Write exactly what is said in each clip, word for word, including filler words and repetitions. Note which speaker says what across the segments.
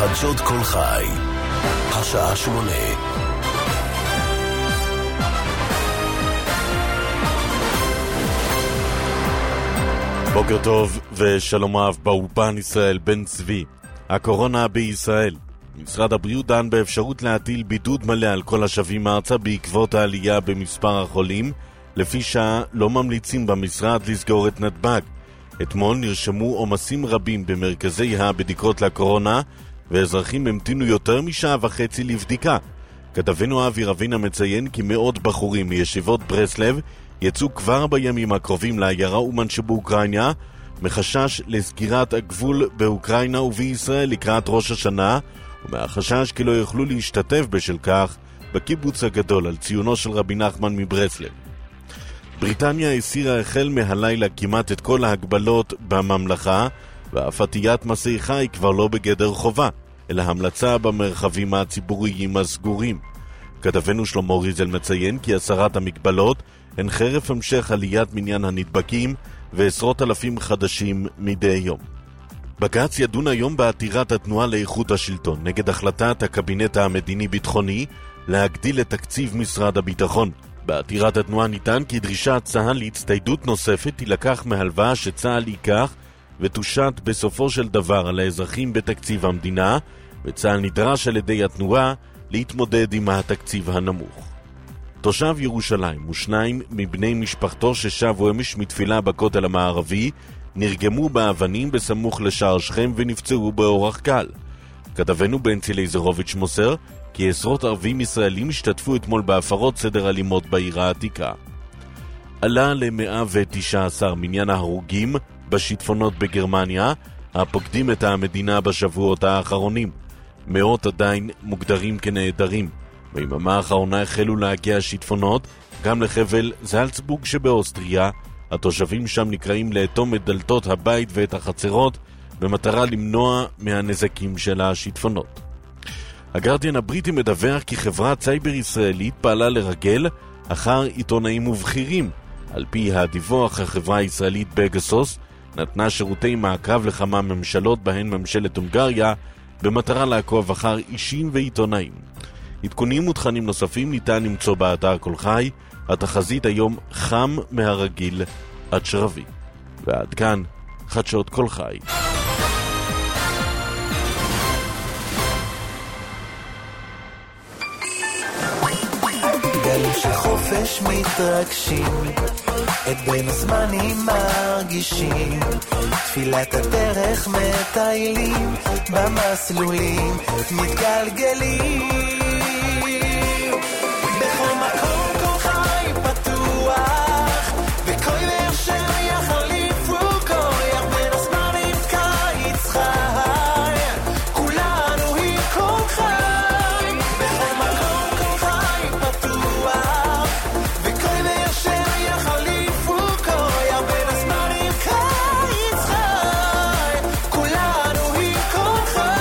Speaker 1: חדשות כל חי, השעה שמונה.
Speaker 2: בוקר טוב ושלום רב, באולפן ישראל בן צבי. הקורונה בישראל. משרד הבריאות דן באפשרות להטיל בידוד מלא על כל השבים ארצה בעקבות העלייה במספר החולים. לפי שעה לא ממליצים במשרד לסגור את נתב"ג. אתמול נרשמו עומסים רבים במרכזי הבדיקות לקורונה, ואזרחים המתינו יותר משעה וחצי לבדיקה. כתבנו אבי רבינה מציין כי מאות בחורים מישיבות ברסלב יצאו כבר בימים הקרובים לעיירה אומן שבאוקראינה, מחשש לסגירת הגבול באוקראינה ובישראל לקראת ראש השנה, ומהחשש כי לא יוכלו להשתתף בשל כך בקיבוץ הגדול על ציונו של רבי נחמן מברסלב. בריטניה הסירה החל מהלילה כמעט את כל ההגבלות בממלכה, ואף עטיית מסכה היא כבר לא בגדר חובה, אלא המלצה במרחבים הציבוריים הסגורים. כתבנו שלמה ריזל מציין כי הסרת המגבלות הן חרף המשך עליית מניין הנדבקים ועשרות אלפים חדשים מדי יום. בג"ץ ידון היום בעתירת התנועה לאיכות השלטון נגד החלטת הקבינט המדיני-ביטחוני להגדיל את תקציב משרד הביטחון. בעתירת התנועה ניתן כי דרישת צה"ל להצטיידות נוספת תילקח מהלוואה שצה"ל ייקח ותושת בסופו של דבר על האזרחים בתקציב המדינה, וצה"ל נדרש על ידי התנועה להתמודד עם התקציב הנמוך. תושב ירושלים ושניים מבני משפחתו ששבו אמש מתפילה בכותל המערבי נרגמו באבנים בסמוך לשער שכם ונפצעו באורח קל. כתבנו בנצי לייזרוביץ' מוסר כי עשרות ערבים ישראלים השתתפו אתמול בהפרות סדר אלימות בעיר העתיקה. עלה ל-מאה ותשע עשרה מניין ההרוגים בשיטפונות בגרמניה הפוקדים את המדינה בשבועות האחרונים. מאות עדיין מוגדרים כנעדרים. ביממה האחרונה החלו להגיע שיטפונות גם לחבל זלצבורג שבאוסטריה. התושבים שם נקראים לאטום את דלתות הבית ואת החצרות במטרה למנוע מהנזקים של השיטפונות. הגרדיאן הבריטי מדווח כי חברת סייבר ישראלית פעלה לרגל אחר עיתונאים ובכירים. על פי הדיווח, החברה הישראלית פגסוס נתנה שירותי מעקב לכמה ממשלות בהן ממשלת הונגריה במטרה לעקוב אחר אישים ועיתונאים. עדכונים ותכנים נוספים ניתן למצוא באתר כל חי. התחזית היום חם מהרגיל עד שרבי. ועד כאן חדשות כל חי.
Speaker 3: גלים של חופש מתרגשים, את בין הזמנים מרגישים, תפילת הדרך מטיילים, במסלולים מתגלגלים, בכל מקום כל חי פתוח, בכל עיר שם יחליפו כוח, בין הזמנים קיץ חי, כולנו היא כל חי, בכל מקום כל חי פתוח, בכל עיר שם יחליפו כוח, בין הזמנים קיץ חי, כולנו היא כל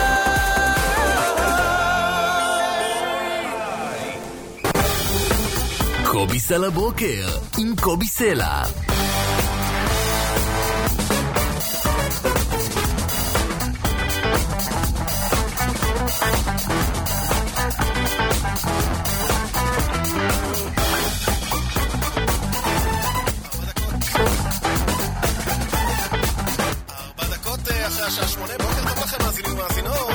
Speaker 3: חי.
Speaker 1: קובי סלע בוקר עם קובי סלע.
Speaker 4: ארבע דקות אחרי השעה שמונה, בוקר טוב לכם מאזינים ומאזינות.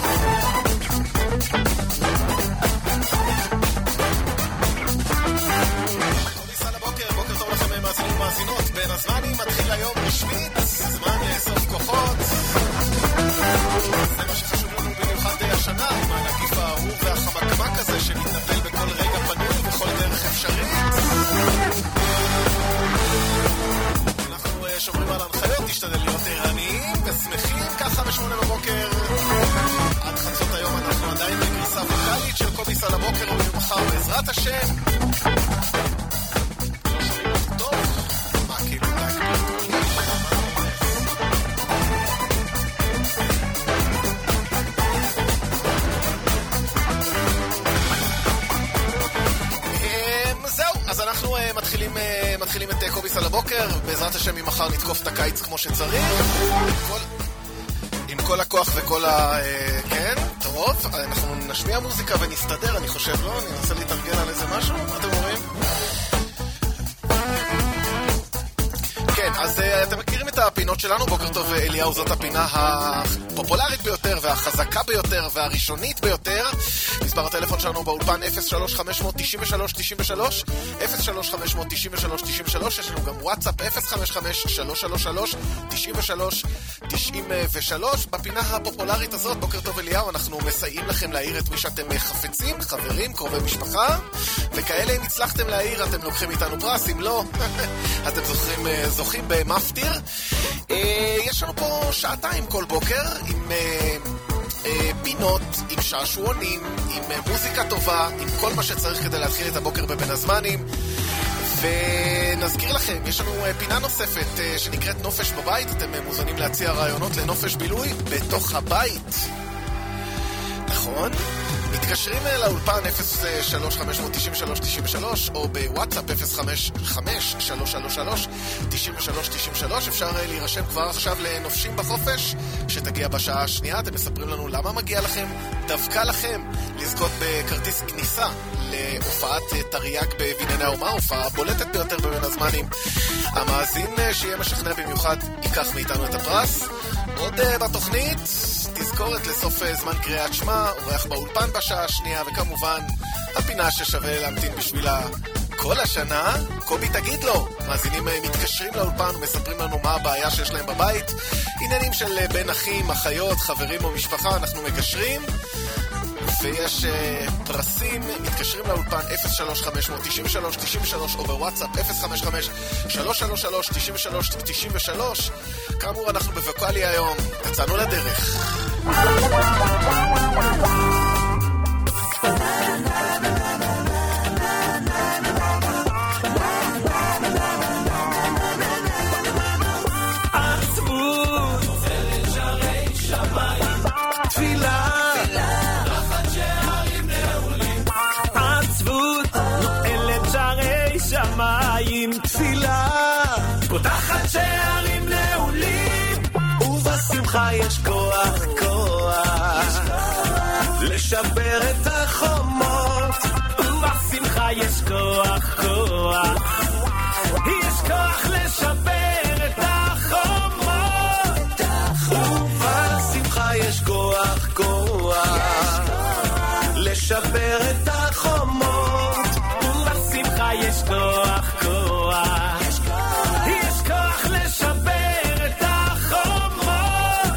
Speaker 4: בין הזמנים מתחיל היום רשמית, זמן לאסוף כוחות. זה מה שחשוב לנו במיוחד השנה, עם הנגיף הארור והחמקמק הזה שמתנפל בכל רגע פנוי ובכל דרך אפשרית. אנחנו שומרים על ההנחיות, תשתדל להיות ערניים ושמחים ככה בשמונה בבוקר. עד חצות היום אנחנו עדיין בגרסה ווקלית של קובי סלע בוקר, ומחר בעזרת השם מתחילים, מתחילים את קובי סלע בוקר, בעזרת השם ממחר נתקוף את הקיץ כמו שצריך. כל... עם כל הכוח וכל ה... כן, טוב, אנחנו נשמיע מוזיקה ונסתדר, אני חושב, לא? אני אנסה להתארגן על איזה משהו, מה אתם אומרים? כן, אז uh, אתם מכירים את הפינות שלנו, בוקר טוב אליהו, זאת הפינה הפופולרית ביותר והחזקה ביותר והראשונית ביותר. מספר הטלפון שלנו באולפן אפס שלוש חמש תשע שלוש תשע שלוש אפס שלוש חמש תשע שלוש תשע שלוש. יש לנו גם וואטסאפ אפס חמש חמש שלוש שלוש שלוש תשע שלוש תשע שלוש. בפינה הפופולרית הזאת, בוקר טוב אליהו, אנחנו מסייעים לכם להעיר את מי שאתם חפצים, חברים, קרובי משפחה, וכאלה אם הצלחתם להעיר אתם לוקחים איתנו פרס, אם לא אתם זוכרים, זוכים במפטיר. יש לנו פה שעתיים כל בוקר עם פינות, עם שעשועונים, עם מוזיקה טובה, עם כל מה שצריך כדי להתחיל את הבוקר בבין הזמנים. ונזכיר לכם, יש לנו פינה נוספת שנקראת נופש בבית. אתם מוזמנים להציע רעיונות לנופש בילוי בתוך הבית, נכון? מתקשרים לאולפן אפס שלוש חמש תשע שלוש תשע שלוש או בוואטסאפ אפס חמש חמש שלוש שלוש שלוש תשע שלוש תשע שלוש. אפשר להירשם כבר עכשיו לנופשים בחופש שתגיע בשעה השנייה. אתם מספרים לנו למה מגיע לכם, דווקא לכם, לזכות בכרטיס כניסה להופעת תרי"ג בבנייני האומה, הופעה בולטת ביותר בבין הזמנים. המאזין שיהיה משכנע במיוחד ייקח מאיתנו את הפרס. עוד בתוכנית תזכורת לסוף זמן קריאת שמע, אורח באולפן בשעה השנייה, וכמובן הפינה ששווה להמתין בשבילה כל השנה, קובי תגיד לו. מאזינים מתקשרים לאולפן ומספרים לנו מה הבעיה שיש להם בבית, עניינים של בין אחים, אחיות, חברים או משפחה, אנחנו מקשרים ויש uh, פרסים. מתקשרים לאולפן אפס שלוש חמש תשע שלוש תשע שלוש או בוואטסאפ אפס חמש חמש שלוש שלוש שלוש תשע שלוש תשע שלוש. כאמור אנחנו בווקאלי היום, יצאנו לדרך.
Speaker 3: תפילה פותחת שערים נעולים, ובשמחה יש כוח, כוח לשבר את החומות. ובשמחה יש כוח, כוח יש כוח לשבר את החומות. ובשמחה יש כוח, כוח לשבר את החומות. ובשמחה יש כוח, יש כוח לשבר את החומות.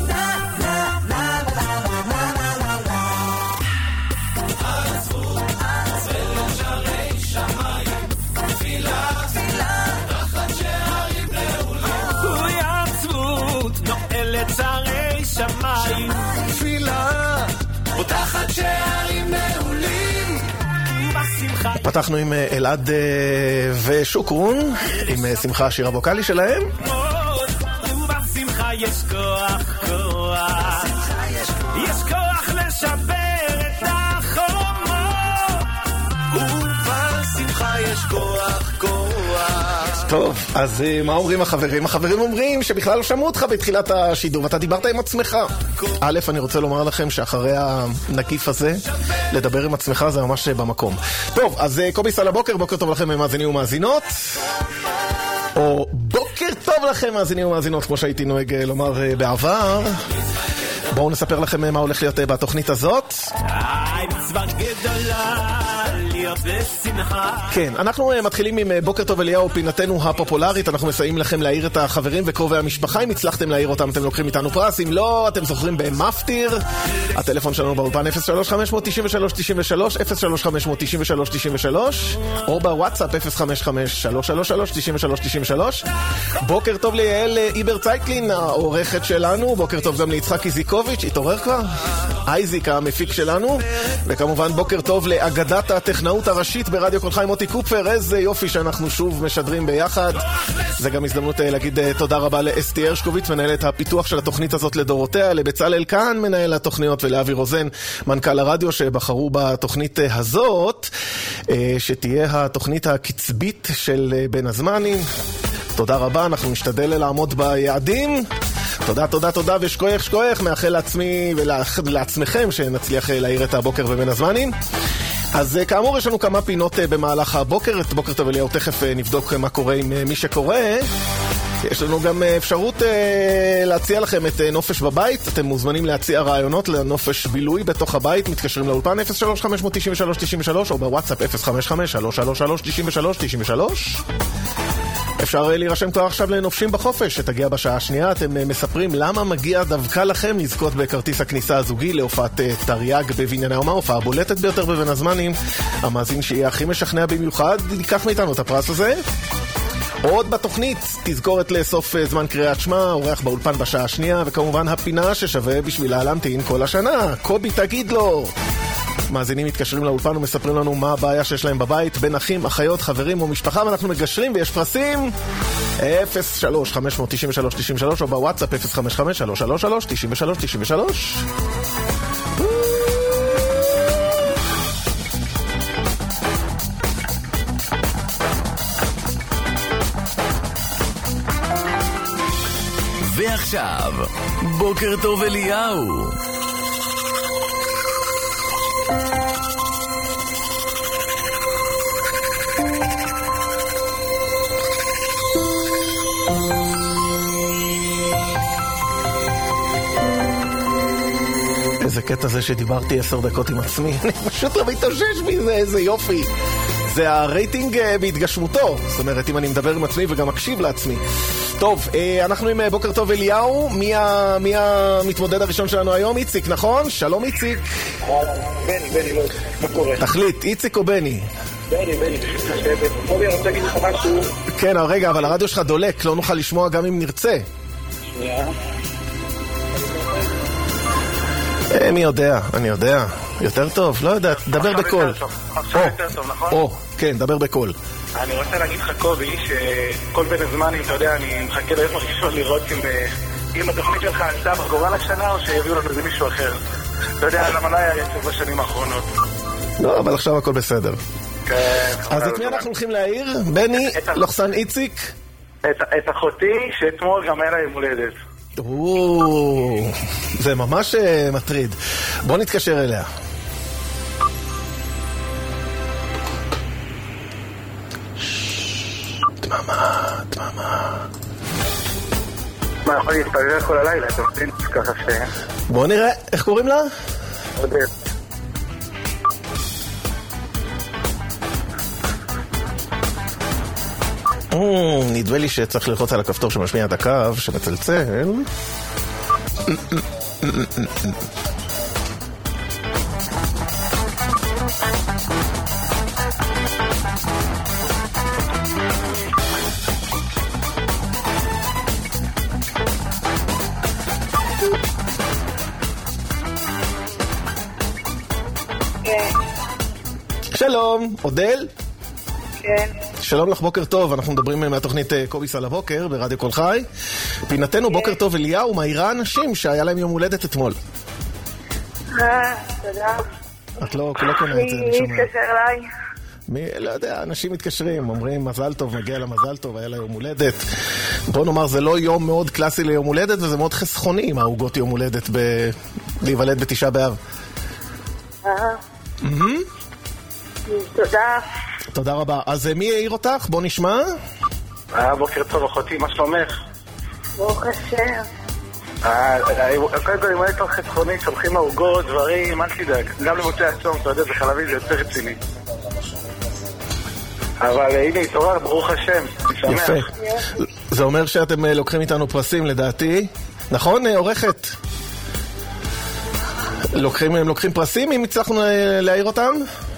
Speaker 3: עצבות צלם שערי שמיים, תפילה תחת שערים נעולים. אוי עצבות נועלת שערי שמיים, תפילה פותחת שערים נעולים.
Speaker 4: פתחנו עם אלעד ושוקרון עם שמחה, השיר הווקלי שלהם.
Speaker 3: בשמחה יש כוח, כוח יש כוח לשבר את החומות. ובשמחה יש כוח, כוח.
Speaker 4: טוב, אז מה אומרים החברים? החברים אומרים שבכלל לא שמעו אותך בתחילת השידור ואתה דיברת עם עצמך. א', אני רוצה לומר לכם שאחרי הנקיף הזה לדבר עם עצמך זה ממש במקום. טוב, אז קוביס על הבוקר, בוקר טוב לכם מאזינים ומאזינות, או בוקר טוב לכם מאזינים ומאזינות כמו שהייתי נוהג לומר בעבר. בואו נספר לכם מה הולך להיות בתוכנית הזאת. כן, אנחנו מתחילים עם בוקר טוב אליהו, פינתנו הפופולרית. אנחנו מסייעים לכם להעיר את החברים וקרובי המשפחה. אם הצלחתם להעיר אותם אתם לוקחים איתנו פרס, אם לא אתם זוכרים במפטיר. הטלפון שלנו באולפן אפס שלוש חמש תשע שלוש תשע שלוש אפס שלוש חמש תשע שלוש תשע שלוש או בוואטסאפ אפס חמש חמש שלוש שלוש שלוש תשע שלוש תשע שלוש. בוקר טוב ליעל איבר צייקלין העורכת שלנו, בוקר טוב גם ליצחק איזיקוביץ', התעורר כבר? אייזיק המפיק שלנו, וכמובן בוקר טוב לאגדת הטכנאות הראשית ברדיו קול חי מוטי קופר. איזה יופי שאנחנו שוב משדרים ביחד. זה גם הזדמנות להגיד תודה רבה לאסתי הרשקוביץ מנהלת הפיתוח של התוכנית הזאת לדורותיה, לבצלאל כאן מנהל התוכניות ולאבי רוזן מנכ"ל הרדיו שבחרו בתוכנית הזאת שתהיה התוכנית הקצבית של בין הזמנים. תודה רבה, אנחנו נשתדל לעמוד ביעדים תודה, תודה, תודה, ושכוייך, שכוייך, מאחל לעצמי ולעצמכם שנצליח להעיר את הבוקר בבין הזמנים. אז כאמור, יש לנו כמה פינות במהלך הבוקר, את בוקר טוב אליהו, תכף נבדוק מה קורה עם מי שקורא. יש לנו גם אפשרות להציע לכם את נופש בבית, אתם מוזמנים להציע רעיונות לנופש בילוי בתוך הבית, מתקשרים לאולפן אפס שלוש חמש תשע שלוש תשע שלוש או בוואטסאפ אפס חמש חמש שלוש שלוש שלוש תשע שלוש תשע שלוש. אפשר להירשם כבר עכשיו לנופשים בחופש, שתגיע בשעה השנייה. אתם מספרים למה מגיע דווקא לכם לזכות בכרטיס הכניסה הזוגי להופעת תרי"ג בבנייני האומה, הופעה בולטת ביותר בבין הזמנים. המאזין שיהיה הכי משכנע במיוחד ייקח מאיתנו את הפרס הזה. עוד בתוכנית תזכורת לאסוף זמן קריאת שמע, אורח באולפן בשעה השנייה, וכמובן הפינה ששווה בשבילה להמתין כל השנה, קובי תגיד לו. מאזינים מתקשרים לאולפן ומספרים לנו מה הבעיה שיש להם בבית, בין אחים, אחיות, חברים או משפחה, ואנחנו מגשרים ויש פרסים. אפס שלוש חמש תשע שלוש תשע שלוש או בוואטסאפ אפס חמש חמש שלוש שלוש שלוש תשע שלוש תשע שלוש.
Speaker 1: ועכשיו, בוקר טוב אליהו.
Speaker 4: איזה קטע זה שדיברתי עשר דקות עם עצמי, אני פשוט לא מתאושש מזה, איזה יופי. זה הרייטינג בהתגשמותו, זאת אומרת, אם אני מדבר עם עצמי וגם מקשיב לעצמי. טוב, אנחנו עם בוקר טוב אליהו, מי, ה... מי המתמודד הראשון שלנו היום? איציק, נכון? שלום איציק.
Speaker 5: בני, בני, לא, מה קורה?
Speaker 4: תחליט, איציק או בני?
Speaker 5: בני, בני, פשוט לשבת. קובי, אני רוצה להגיד לך משהו.
Speaker 4: כן, רגע, אבל הרדיו שלך דולק, לא נוכל לשמוע גם אם נרצה.
Speaker 5: שנייה.
Speaker 4: מי יודע, אני יודע. יותר טוב, לא יודע, דבר בקול.
Speaker 5: עכשיו יותר טוב, נכון?
Speaker 4: או, כן, דבר בקול.
Speaker 5: אני רוצה להגיד לך, קובי, שכל בין הזמנים, אתה יודע, אני מחכה ליום הראשון לראות אם התוכנית שלך עלתה בגורל השנה או שיביאו לנו איזה מישהו אחר. אתה יודע, למה לא היה יצב בשנים האחרונות.
Speaker 4: לא, אבל עכשיו הכל בסדר.
Speaker 5: כן.
Speaker 4: אז את מי אנחנו הולכים להעיר? בני, לוחסן איציק?
Speaker 5: את אחותי, שאתמול גם היה לה יום הולדת.
Speaker 4: זה ממש מטריד. בוא נתקשר אליה. דממה, דממה.
Speaker 5: מה, יכול להתפלל כל הלילה, אתה מבין? ככה ש...
Speaker 4: בוא נראה, איך קוראים לה?
Speaker 5: עודד.
Speaker 4: נדמה לי שצריך ללחוץ על הכפתור שמשמיע את הקו, שמצלצל. שלום, אודל?
Speaker 6: כן.
Speaker 4: שלום לך, בוקר טוב, אנחנו מדברים מהתוכנית קוביס על הבוקר ברדיו כל חי. פינתנו בוקר טוב אליהו, מהירה אנשים שהיה להם יום הולדת אתמול.
Speaker 6: אה, תודה.
Speaker 4: את לא קונה את זה, אני שומע.
Speaker 6: מי התקשר אליי?
Speaker 4: מי, לא יודע, אנשים מתקשרים, אומרים מזל טוב, מגיע למזל טוב, היה לה יום הולדת. בוא נאמר, זה לא יום מאוד קלאסי ליום הולדת, וזה מאוד חסכוני עם ההוגות יום הולדת ב... להיוולד בתשעה באב.
Speaker 6: אה. תודה.
Speaker 4: תודה רבה. אז מי העיר אותך? בוא נשמע.
Speaker 5: אה, בוקר טוב אחותי, מה שלומך?
Speaker 6: ברוך השם.
Speaker 5: אה, כל זה, אם אני תוך חסכונית, שולחים מהוגות, דברים, אל תדאג. גם למוצאי הצום, אתה יודע, זה חלבי, זה יותר רציני. אבל הנה, התעורר, ברוך השם.
Speaker 4: יפה. זה אומר שאתם לוקחים איתנו פרסים, לדעתי. נכון, עורכת? לוקחים, הם לוקחים פרסים, אם הצלחנו להעיר אותם?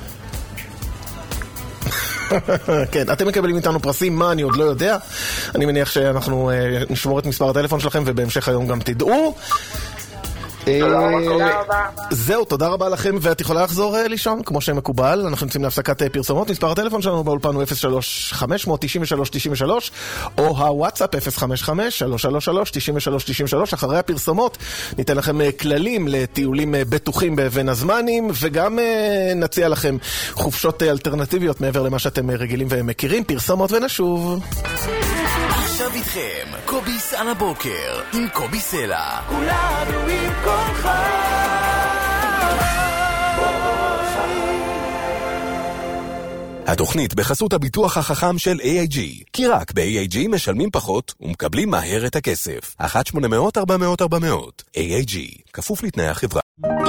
Speaker 4: כן, אתם מקבלים איתנו פרסים, מה אני עוד לא יודע. אני מניח שאנחנו נשמור את מספר הטלפון שלכם ובהמשך היום גם תדעו.
Speaker 6: תודה רבה.
Speaker 4: זהו, תודה רבה לכם, ואת יכולה לחזור לישון כמו שמקובל. אנחנו נמצאים להפסקת פרסומות. מספר הטלפון שלנו באולפן הוא אפס שלוש חמש תשע שלוש תשע שלוש או הוואטסאפ אפס חמש חמש שלוש שלוש שלוש תשע שלוש תשע שלוש. אחרי הפרסומות ניתן לכם כללים לטיולים בטוחים בבין הזמנים, וגם נציע לכם חופשות אלטרנטיביות מעבר למה שאתם רגילים ומכירים. פרסומות ונשוב.
Speaker 1: עכשיו איתכם לכם קוביס על הבוקר עם קובי סלע.
Speaker 3: כולנו עם כל חיים.
Speaker 7: התוכנית בחסות הביטוח החכם של איי איי ג'י, כי רק ב-איי איי ג'י משלמים פחות ומקבלים מהר את הכסף. אחת שמונה מאות ארבע מאות ארבע מאות. איי איי ג'י, כפוף לתנאי החברה.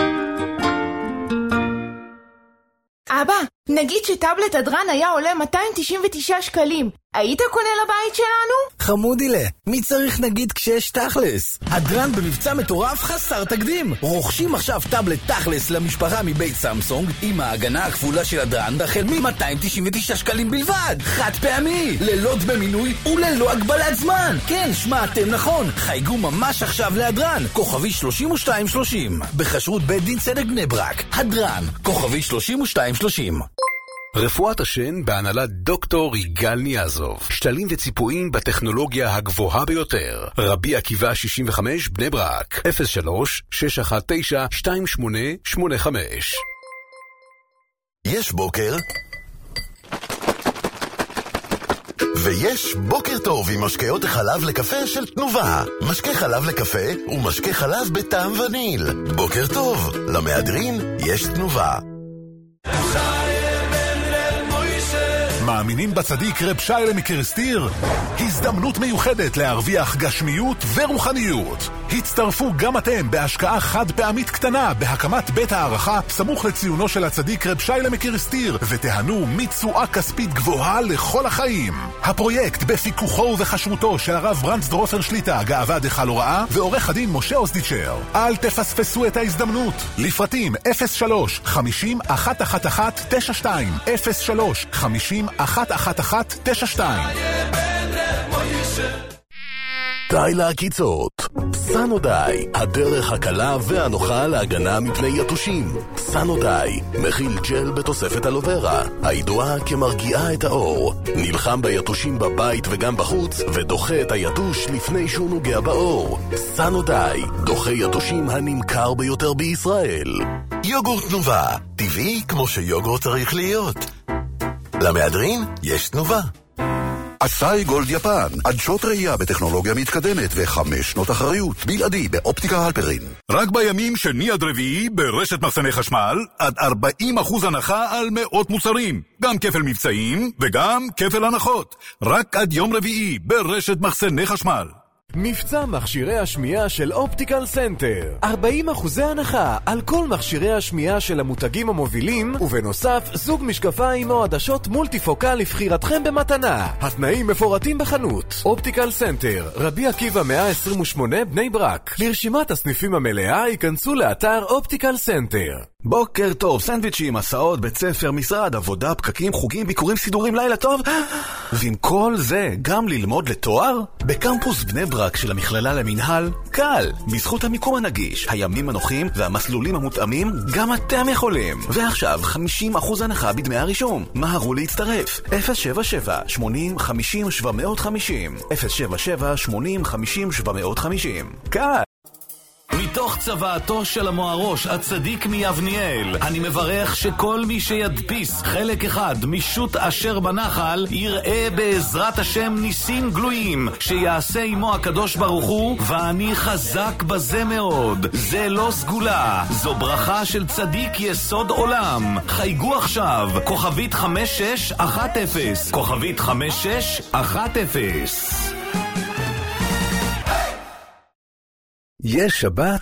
Speaker 8: אבא, נגיד שטאבלט הדרן היה עולה מאתיים תשעים ותשעה שקלים. היית קונה לבית שלנו?
Speaker 9: חמודילה, מי צריך נגיד כשיש תכלס? הדרן במבצע מטורף חסר תקדים. רוכשים עכשיו טאבלט תכלס למשפחה מבית סמסונג עם ההגנה הכפולה של הדרן החל מ-מאתיים תשעים ותשעה שקלים בלבד. חד פעמי, ללא דמי מינוי וללא הגבלת זמן. כן, שמעתם נכון. חייגו ממש עכשיו להדרן. כוכבי שלושים ושתיים שלושים. בחשרות בית דין צדק בני ברק. הדרן, כוכבי שלושים ושתיים שלושים.
Speaker 7: רפואת השן בהנהלת דוקטור יגאל ניאזוב. שתלים וציפויים בטכנולוגיה הגבוהה ביותר. רבי עקיבא שישים וחמש בני ברק. אפס שלוש שש אחת תשע שתיים שמונה שמונה חמש.
Speaker 10: יש בוקר ויש בוקר טוב עם משקאות החלב לקפה של תנובה. משקה חלב לקפה ומשקה חלב בטעם וניל. בוקר טוב, למהדרין יש תנובה.
Speaker 11: מאמינים בצדיק רב שיילה מקריסטיר? הזדמנות מיוחדת להרוויח גשמיות ורוחניות. הצטרפו גם אתם בהשקעה חד פעמית קטנה בהקמת בית הערכה סמוך לציונו של הצדיק רב שיילה מקריסטיר ותהנו מתשואה כספית גבוהה לכל החיים. הפרויקט בפיקוחו ובחשבותו של הרב ברנץ דרופר שליטה, גאווה דחל הוראה, ועורך הדין משה אוסדיצ'ר. אל תפספסו את ההזדמנות. לפרטים אפס שלוש חמישים אחת אחת אחת תשע שתיים אפס שלוש חמישים אחת אחת אחת תשע שתיים.
Speaker 10: די לעקיצות. סנודיי, הדרך הקלה והנוחה להגנה מפני יתושים. סנודיי, מכיל ג'ל בתוספת אלוברה, הידועה כמרגיעה את האור. נלחם ביתושים בבית וגם בחוץ, ודוחה את היתוש לפני שהוא נוגע באור. סנודיי, דוחה יתושים הנמכר ביותר בישראל. יוגורט תנובה, טבעי כמו שיוגורט צריך להיות. למהדרין יש תנובה.
Speaker 12: אסאי גולד יפן, עדשות ראייה בטכנולוגיה מתקדמת וחמש שנות אחריות, בלעדי באופטיקה הלפרין.
Speaker 11: רק בימים שני עד רביעי ברשת מחסני חשמל, עד ארבעים אחוז הנחה על מאות מוצרים. גם כפל מבצעים וגם כפל הנחות. רק עד יום רביעי ברשת מחסני חשמל.
Speaker 13: מבצע מכשירי השמיעה של אופטיקל סנטר. ארבעים אחוזי הנחה על כל מכשירי השמיעה של המותגים המובילים, ובנוסף זוג משקפיים או עדשות מולטיפוקל לבחירתכם במתנה. התנאים מפורטים בחנות. אופטיקל סנטר, רבי עקיבא מאה עשרים ושמונה בני ברק. לרשימת הסניפים המלאה ייכנסו לאתר אופטיקל סנטר.
Speaker 14: בוקר טוב, סנדוויצ'ים, מסעות, בית ספר, משרד, עבודה, פקקים, חוגים, ביקורים, סידורים, לילה טוב. ועם כל זה, גם ללמוד לתואר? בקמפוס בני ברק של המכללה למנהל, קל. בזכות המיקום הנגיש, הימים הנוחים והמסלולים המותאמים, גם אתם יכולים. ועכשיו, חמישים אחוז הנחה בדמי הרישום. מהרו להצטרף. אפס שבע שבע שמונים חמישים שבע מאות חמישים אפס שבע שבע שמונים חמישים שבע מאות חמישים. קל.
Speaker 1: מתוך צוואתו של המוארוש הצדיק מיבניאל, אני מברך שכל מי שידפיס חלק אחד משוט אשר בנחל יראה בעזרת השם ניסים גלויים שיעשה עמו הקדוש ברוך הוא, ואני חזק בזה מאוד. זה לא סגולה, זו ברכה של צדיק יסוד עולם. חייגו עכשיו כוכבית חמש שש אחת אפס כוכבית חמש שש אחת אפס.
Speaker 7: יש שבת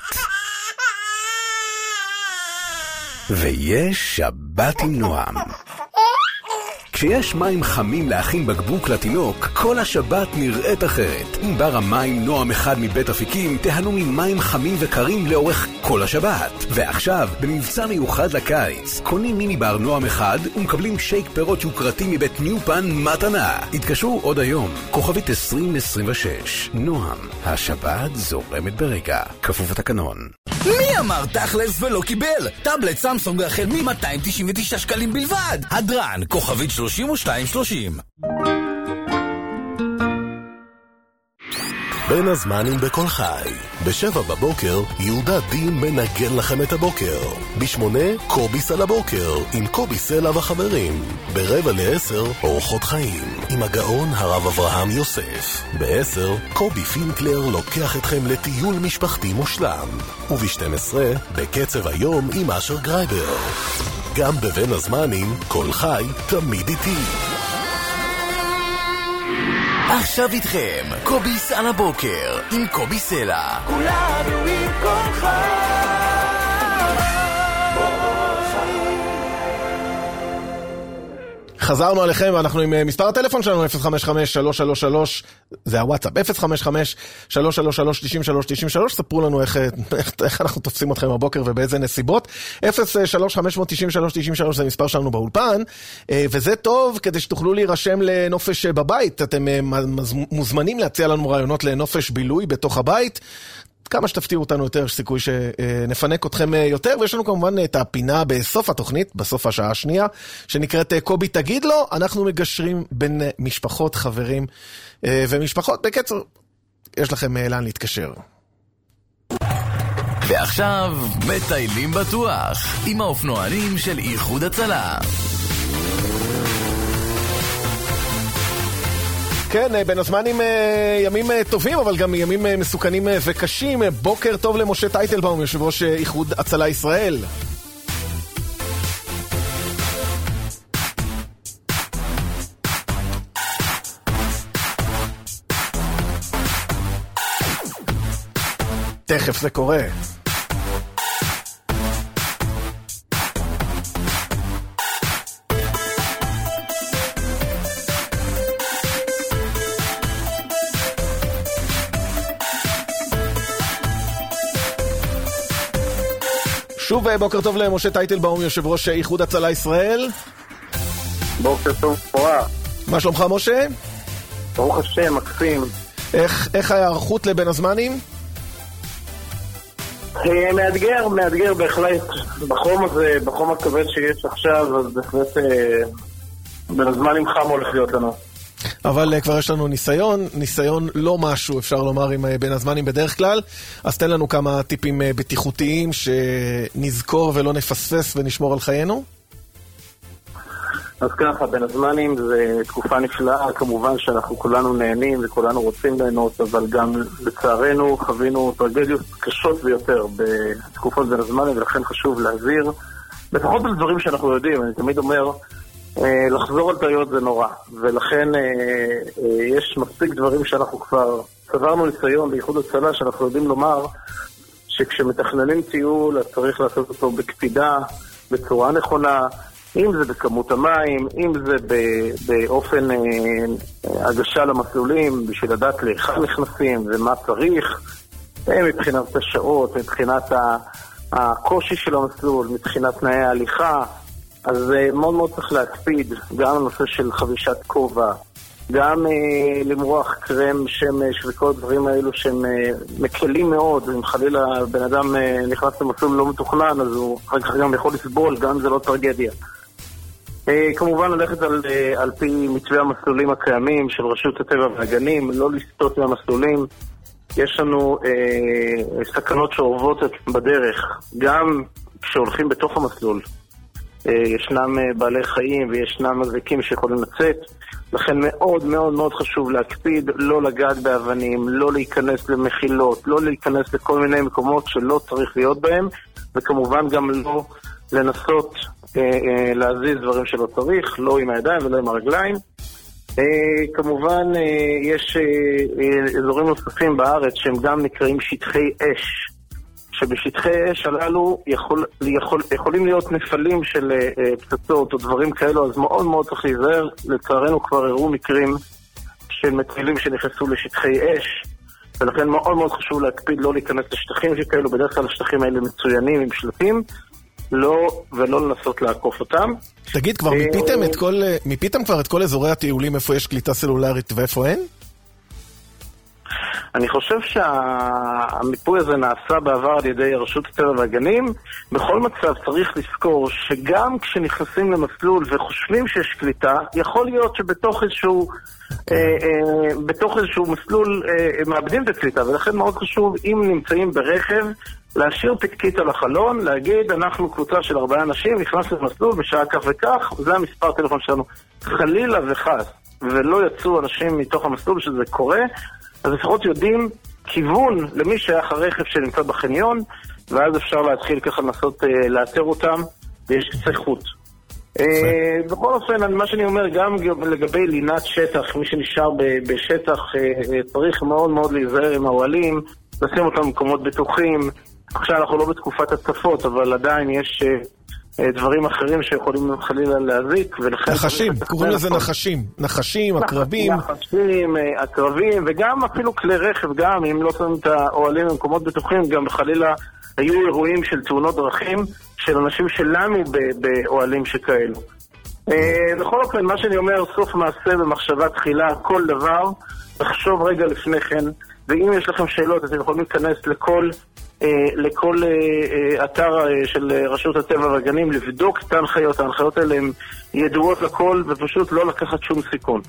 Speaker 7: ויש שבת עם נועם. כשיש מים חמים להכין בקבוק לתינוק, כל השבת נראית אחרת. עם בר המים נועם אחד מבית אפיקים, תהנו ממים חמים וקרים לאורך כל השבת. ועכשיו, במבצע מיוחד לקיץ, קונים מיני בר נועם אחד ומקבלים שייק פירות יוקרתי מבית ניופן מתנה. התקשרו עוד היום, כוכבית עשרים עשרים ושש. נועם, השבת זורמת ברגע. כפוף התקנון.
Speaker 9: מי אמר תכלס ולא קיבל? טאבלט סמסונג החל מ-מאתיים תשעים ותשעה שקלים בלבד. הדרן, כוכבית שלושים ושתיים שלושים.
Speaker 10: בין הזמנים בכל חי. בשבע בבוקר, יהודה דין מנגן לכם את הבוקר. בשמונה, קוביס על הבוקר, עם קובי סלע וחברים. ברבע לעשר, אורחות חיים, עם הגאון הרב אברהם יוסף. בעשר, קובי פינקלר לוקח אתכם לטיול משפחתי מושלם. וב-שתים עשרה, בקצב היום עם אשר גרייבר. גם בבין הזמנים, כל חי תמיד איתי.
Speaker 9: עכשיו איתכם, קוביס על הבוקר, עם קובי סלע.
Speaker 3: כולנו עם כל חי.
Speaker 15: חזרנו עליכם ואנחנו עם מספר הטלפון שלנו אפס חמש חמש שלוש שלוש שלוש, זה הוואטסאפ, אפס חמש חמש שלוש שלוש שלוש תשעים ושלוש תשעים ושלוש. ספרו לנו איך, איך, איך אנחנו תופסים אתכם בבוקר ובאיזה נסיבות. אפס שלוש חמש תשעים ושלוש תשעים ושלוש זה מספר שלנו באולפן, וזה טוב כדי שתוכלו להירשם לנופש בבית. אתם מוזמנים להציע לנו רעיונות לנופש בילוי בתוך הבית. כמה שתפתיעו אותנו יותר, יש סיכוי שנפנק אתכם יותר, ויש לנו כמובן את הפינה בסוף התוכנית, בסוף השעה השנייה, שנקראת קובי תגיד לו. אנחנו מגשרים בין משפחות, חברים ומשפחות. בקצר, יש לכם לאן להתקשר.
Speaker 9: ועכשיו, מטיילים בטוח, עם האופנוענים של איחוד הצלה.
Speaker 15: כן, בין הזמנים ימים טובים, אבל גם ימים מסוכנים וקשים. בוקר טוב למשה טייטלבאום, יושב ראש איחוד הצלה ישראל. תכף זה קורה. שוב בוקר טוב למשה טייטלבאום, יושב ראש איחוד הצלה ישראל.
Speaker 5: בוקר טוב פורה.
Speaker 15: מה שלומך משה?
Speaker 5: ברוך השם, מקסים.
Speaker 15: איך, איך ההיערכות לבין הזמנים?
Speaker 5: מאתגר, מאתגר בהחלט. בחום הזה, בחום הכבד שיש עכשיו, אז בהחלט בין הזמנים חם הולך להיות לנו.
Speaker 15: אבל כבר יש לנו ניסיון, ניסיון לא משהו, אפשר לומר, עם בין הזמנים בדרך כלל. אז תן לנו כמה טיפים בטיחותיים שנזכור ולא נפספס ונשמור על חיינו.
Speaker 5: אז ככה, בין הזמנים זה תקופה נפלאה, כמובן שאנחנו כולנו נהנים וכולנו רוצים ליהנות, אבל גם לצערנו חווינו טרגדיות קשות ביותר בתקופות בין הזמנים, ולכן חשוב להזהיר, לפחות על דברים שאנחנו יודעים. אני תמיד אומר, לחזור על טעויות זה נורא, ולכן יש מספיק דברים שאנחנו כבר צברנו ניסיון באיחוד הצלה, שאנחנו יודעים לומר שכשמתכננים טיול אז צריך לעשות אותו בקפידה, בצורה נכונה, אם זה בכמות המים, אם זה באופן הגשה למסלולים, בשביל לדעת לאיכה נכנסים ומה צריך, מבחינת השעות, מבחינת הקושי של המסלול, מבחינת תנאי ההליכה. אז מאוד מאוד צריך להקפיד, גם הנושא של חבישת כובע, גם אה, למרוח קרם שמש וכל הדברים האלו שהם אה, מקלים מאוד. אם חלילה בן אדם אה, נכנס למסלול לא מתוכנן, אז הוא אחר כך גם יכול לסבול, גם זה לא טרגדיה. אה, כמובן ללכת על, אה, על פי מתווה המסלולים הקיימים של רשות הטבע והגנים, לא לסטות מהמסלולים. יש לנו אה, סכנות שעורבות בדרך, גם כשהולכים בתוך המסלול. ישנם בעלי חיים וישנם מזיקים שיכולים לצאת, לכן מאוד מאוד מאוד חשוב להקפיד, לא לגעת באבנים, לא להיכנס למחילות, לא להיכנס לכל מיני מקומות שלא צריך להיות בהם, וכמובן גם לא לנסות אה, אה, להזיז דברים שלא צריך, לא עם הידיים ולא עם הרגליים. אה, כמובן אה, יש אה, אה, אזורים נוספים בארץ שהם גם נקראים שטחי אש, שבשטחי אש הללו יכול, יכול, יכולים להיות נפלים של uh, פצצות או דברים כאלו, אז מאוד מאוד צריך להיזהר. לצערנו כבר הראו מקרים של מטיילים שנכנסו לשטחי אש, ולכן מאוד מאוד חשוב להקפיד לא להיכנס לשטחים שכאלו. בדרך כלל השטחים האלה מצוינים עם שלטים, לא, ולא לנסות לעקוף אותם.
Speaker 15: תגיד, כבר מיפיתם, את כל, מיפיתם כבר את כל אזורי הטיולים, איפה יש קליטה סלולרית ואיפה אין?
Speaker 5: אני חושב שהמיפוי הזה נעשה בעבר על ידי רשות הטבע והגנים. בכל מצב צריך לזכור שגם כשנכנסים למסלול וחושבים שיש קליטה, יכול להיות שבתוך איזשהו, אה, אה, בתוך איזשהו מסלול אה, מאבדים את הקליטה, ולכן מאוד חשוב, אם נמצאים ברכב, להשאיר פתקית על החלון, להגיד, אנחנו קבוצה של ארבעה אנשים, נכנס למסלול בשעה כך וכך, זה המספר טלפון שלנו. חלילה וחס, ולא יצאו אנשים מתוך המסלול שזה קורה, אז לפחות יודעים כיוון למי שייך הרכב שנמצא בחניון, ואז אפשר להתחיל ככה לנסות אה, לאתר אותם, ויש קצה חוט. אה, בכל אופן, מה שאני אומר, גם לגבי לינת שטח, מי שנשאר ב- בשטח, אה, צריך מאוד מאוד להיזהר עם האוהלים, לשים אותם במקומות בטוחים. עכשיו אנחנו לא בתקופת הצפות, אבל עדיין יש אה, דברים אחרים שיכולים חלילה להזיק, ולכן...
Speaker 15: נחשים, קוראים לזה נחשים. נחשים, עקרבים.
Speaker 5: נחשים, עקרבים, וגם אפילו כלי רכב, גם אם לא שמים את האוהלים במקומות בטוחים, גם חלילה היו אירועים של תאונות דרכים, של אנשים שלנו באוהלים שכאלו. בכל אופן, מה שאני אומר, סוף מעשה במחשבה תחילה, כל דבר, לחשוב רגע לפני כן, ואם יש לכם שאלות, אתם יכולים להיכנס לכל... לכל אתר של רשות הטבע והגנים, לבדוק את ההנחיות. ההנחיות האלה הן ידועות לכל, ופשוט לא לקחת שום סיכון.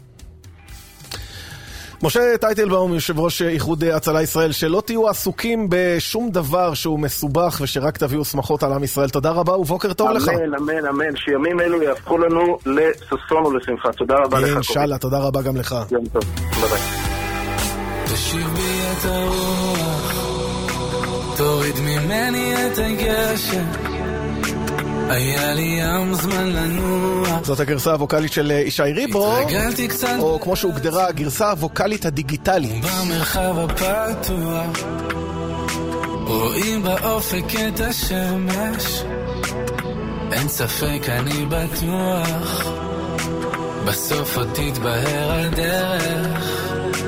Speaker 15: משה טייטלבאום, יושב ראש איחוד הצלה ישראל, שלא תהיו עסוקים בשום דבר שהוא מסובך, ושרק תביאו שמחות על עם ישראל. תודה רבה ובוקר טוב לך.
Speaker 5: אמן, אמן, אמן. שימים אלו יהפכו לנו לששון ולשמחה. תודה רבה לך.
Speaker 15: אינשאללה, תודה רבה גם לך.
Speaker 5: יום טוב, ביי ביי.
Speaker 3: תשיב בי את הרוח, תוריד ממני את הגשם, היה לי ים זמן לנוע.
Speaker 15: זאת הגרסה הווקלית של ישי ריבו, או כמו שהוגדרה, הגרסה הווקלית הדיגיטלית.
Speaker 3: במרחב הפתוח רואים באופק את השמש, אין ספק אני בטוח בסוף עוד תתבהר הדרך.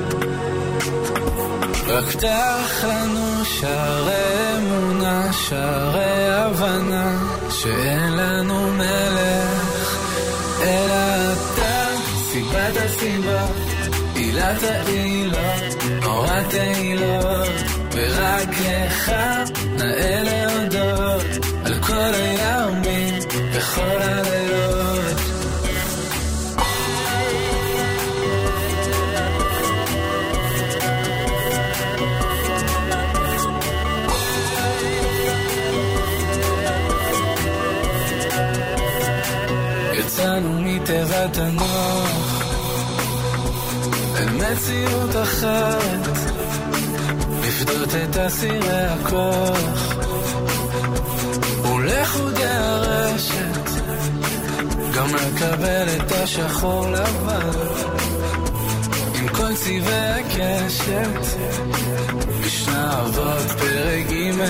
Speaker 3: רק פתח לנו שערי אמונה, שערי הבנה, שאין לנו מלך אלא אתה. סיבת הסיבות, עילת העילות, אורת העילות, ורק לך נאה להודות על כל הימים וכל הלילות. יצאנו מתיבת הנוח אל מציאות אחרת, לפדות את אסירי הכוח ולחודי הרשת, גם לקבל את השחור לבן עם כל צבעי הקשת. משנה אבות פרק ג',